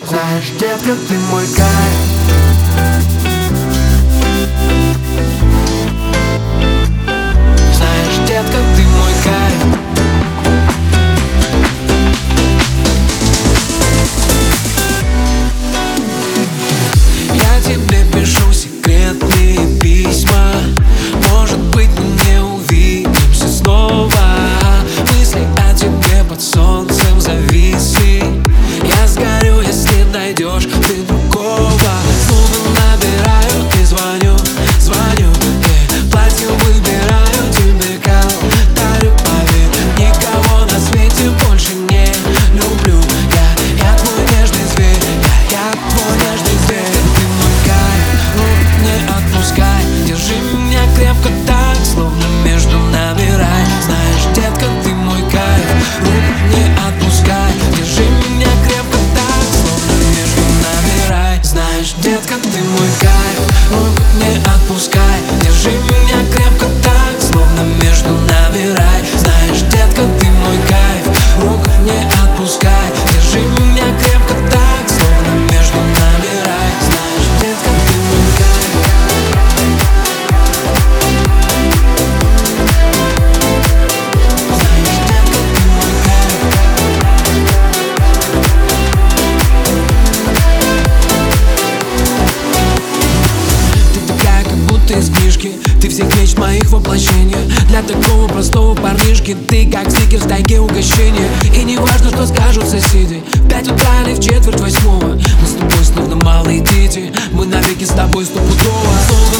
Знаешь, детка, ты мой кайф. Знаешь, детка, ты мой кайф. Я тебе пишу секретные письма. Может быть, мы не увидимся снова. Мысли о тебе под солнцем зависли. Я сгорю, если найдешь ты другого. Снова набираю и звоню, платье выбираю, тебе кал дарю, поверь. Никого на свете больше не люблю. Я твой нежный зверь, я твой нежный зверь. Ты мой кайф, рук не отпускай. Держи меня крепко так, словно между нами рай. Знаешь, детка, ты мой кайф, рук не отпускай. Держи меня крепко так, словно между нами рай. Знаешь, детка, ты мой кайф, рук не отпускай. Держи меня крепко так, словно между нами рай. Знаешь, детка, ты мой кайф, рук не отпускай. Держи меня крепко так, словно между нами рай. Знаешь, детка, ты мой кайф. Знаешь, детка, ты мой кайф. Ты такая, как будто из книжки. Ты всех мечт моих воплощение. Для такого простого парнишки ты как стикер в тайге угощения. И не важно, что скажут соседи. В 5 утра или в 7:45. Мы с тобой словно малые дети. Мы навеки с тобой стопудово.